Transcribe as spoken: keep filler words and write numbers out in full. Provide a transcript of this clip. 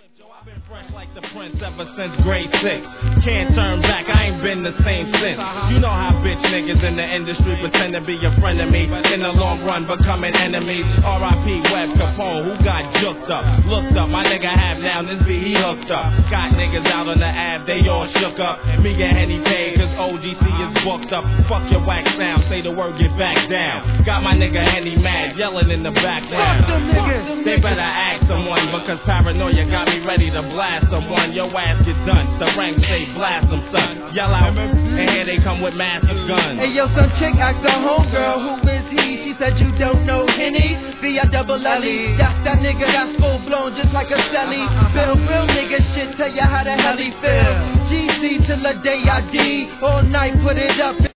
I've been fresh like the prince ever since grade six. Can't turn back, I ain't been the same since. You know how bitch niggas in the industry pretend to be a friend of me. In the long run, becoming enemies. R I P Web Capone, who got juked up. Looked up, my nigga have down, this beat he hooked up. Got niggas out on the ab, they all shook up. Me and Henny paid, cause O G C is booked up. Fuck your whack sound, say the word, get back down. Got my nigga Henny mad, yelling in the background. Fuck them niggas. They better ask someone, because paranoia got me ready to blast someone. Your ass get done. The ranks say blast them, son. Yell out, and here they come with massive guns. Hey yo, some chick asked her homegirl, who is he? She said you don't know Henny. V I double L E. That's that nigga that's full blown just like a celly. Bill, real nigga shit, tell you how the hell he feel. G C till the day I D. All night put it up.